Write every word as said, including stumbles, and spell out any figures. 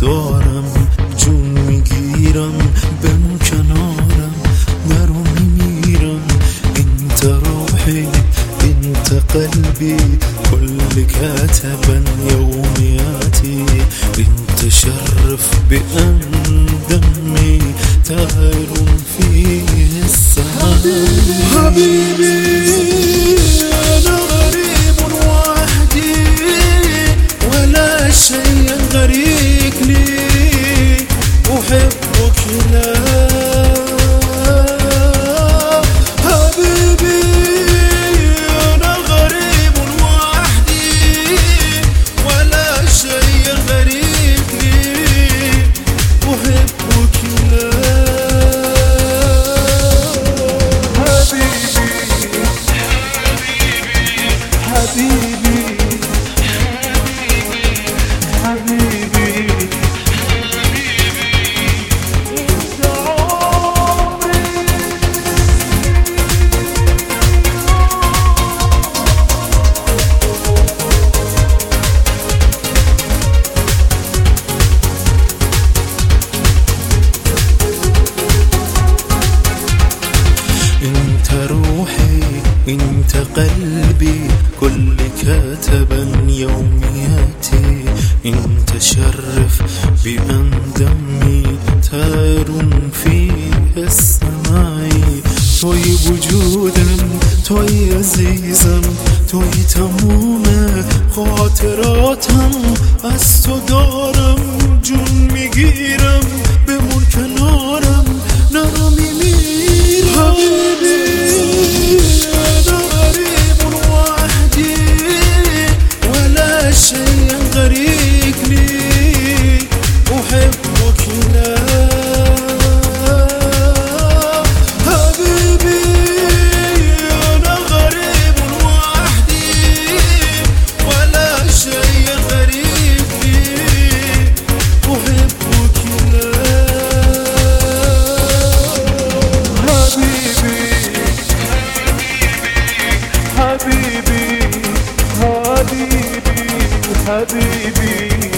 دارم، جون میگیرم بمون کنارم، نرو میمیرم. انت روحي انت قلبي كل كاتبا يومياتي، انت شرف بأن دمي تار فيه السماء. حبيبي أنا غريب وحدي ولا شيء غريب لي، أحبك لا حبيبي. أنا غريب وحدي ولا شيء غريب لي، أحبك لا حبيبي حبيبي حبيبي. انت روحي انت قلبي كل كاتبا يومياتي، انت شرف بأن دمي تار في السماء. توی وجودم توی عزیزم توی تموم خاطراتم، از تو دارم جون میگیرم بمون کنارم، نرو میمیرم. حبیبی أنا غريب وحدي ولا شيء غريب لي، أحبك لا حبيبي. أنا غريب وحدي ولا شيء غريب لي، أحبك لا حبيبي حبيبي حبيبي حبيبي.